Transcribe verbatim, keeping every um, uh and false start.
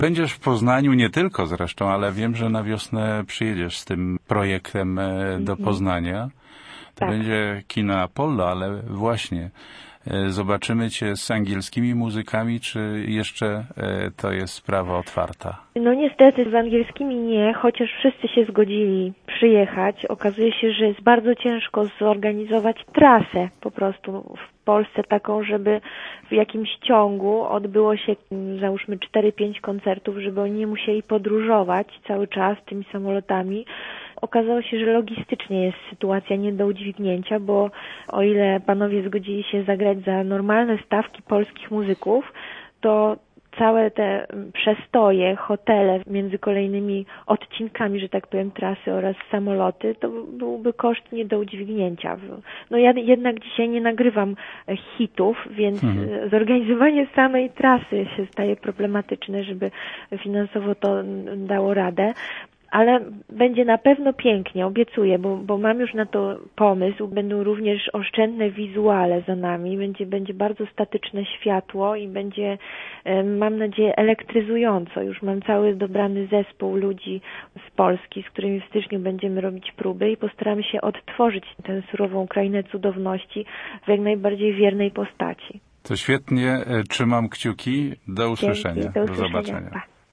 Będziesz w Poznaniu nie tylko zresztą, ale wiem, że na wiosnę przyjedziesz z tym projektem do Poznania. To tak. będzie kino Apollo, ale właśnie zobaczymy Cię z angielskimi muzykami, czy jeszcze to jest sprawa otwarta? No niestety z angielskimi nie, chociaż wszyscy się zgodzili przyjechać. Okazuje się, że jest bardzo ciężko zorganizować trasę po prostu w Polsce taką, żeby w jakimś ciągu odbyło się załóżmy cztery pięć koncertów, żeby oni nie musieli podróżować cały czas tymi samolotami. Okazało się, że logistycznie jest sytuacja nie do udźwignięcia, bo o ile panowie zgodzili się zagrać za normalne stawki polskich muzyków, to całe te przestoje, hotele między kolejnymi odcinkami, że tak powiem, trasy oraz samoloty, to byłby koszt nie do udźwignięcia. No ja jednak dzisiaj nie nagrywam hitów, więc hmm. zorganizowanie samej trasy się staje problematyczne, żeby finansowo to dało radę. Ale będzie na pewno pięknie, obiecuję, bo, bo mam już na to pomysł. Będą również oszczędne wizuale za nami, będzie, będzie bardzo statyczne światło i będzie, mam nadzieję, elektryzująco. Już mam cały dobrany zespół ludzi z Polski, z którymi w styczniu będziemy robić próby i postaramy się odtworzyć tę surową krainę cudowności w jak najbardziej wiernej postaci. To świetnie, trzymam kciuki. Do usłyszenia, Dzięki, do, do usłyszenia. zobaczenia. Pa.